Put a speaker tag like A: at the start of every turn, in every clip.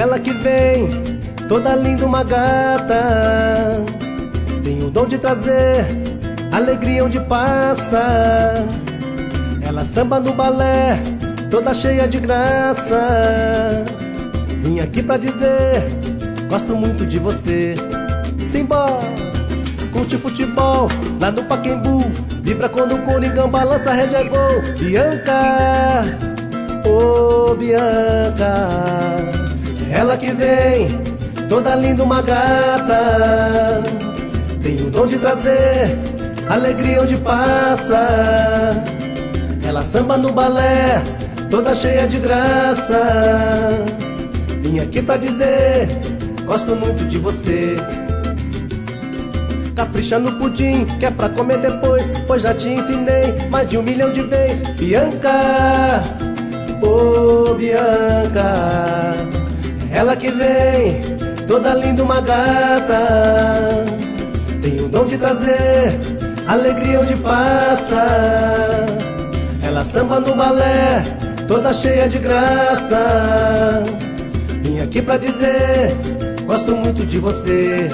A: Ela que vem, toda linda, uma gata, tem o dom de trazer alegria onde passa. Ela samba no balé, toda cheia de graça. Vim aqui pra dizer, gosto muito de você. Simbora, curte futebol lá no Pacaembu, vibra quando o Coringão balança, a rede é gol. Bianca, oh Bianca, ela que vem, toda linda, uma gata, tem o dom de trazer alegria onde passa. Ela samba no balé, toda cheia de graça. Vim aqui pra dizer, gosto muito de você. Capricha no pudim, que é pra comer depois, pois já te ensinei mais de 1 milhão de vezes. Bianca, oh Bianca, ela que vem, toda linda, uma gata, tem o dom de trazer alegria onde passa. Ela samba no balé, toda cheia de graça. Vim aqui pra dizer, gosto muito de você.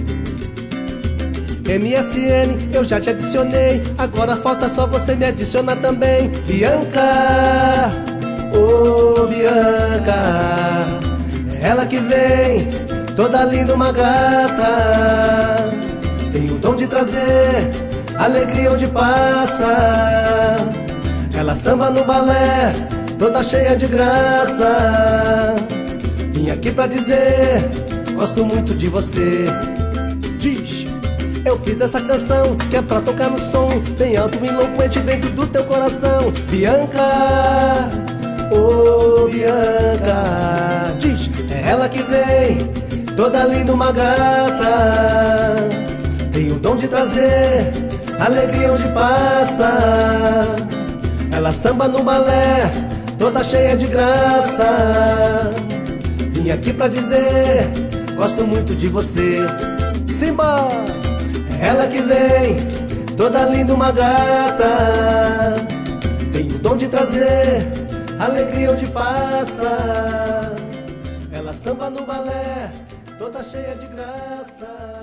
A: MSN, eu já te adicionei, agora falta só você me adicionar também. Bianca, oh Bianca, ela que vem, toda linda, uma gata, tem o dom de trazer alegria onde passa. Ela samba no balé, toda cheia de graça. Vim aqui pra dizer, gosto muito de você. Diz, eu fiz essa canção que é pra tocar no som bem alto e eloquente dentro do teu coração. Bianca, oh Bianca, diz, é ela que vem, toda linda, uma gata, tem o dom de trazer alegria onde passa. Ela samba no balé, toda cheia de graça. Vim aqui pra dizer, gosto muito de você. Simba, ela que vem, toda linda, uma gata, tem o dom de trazer alegria onde passa. Ela samba no balé, toda cheia de graça.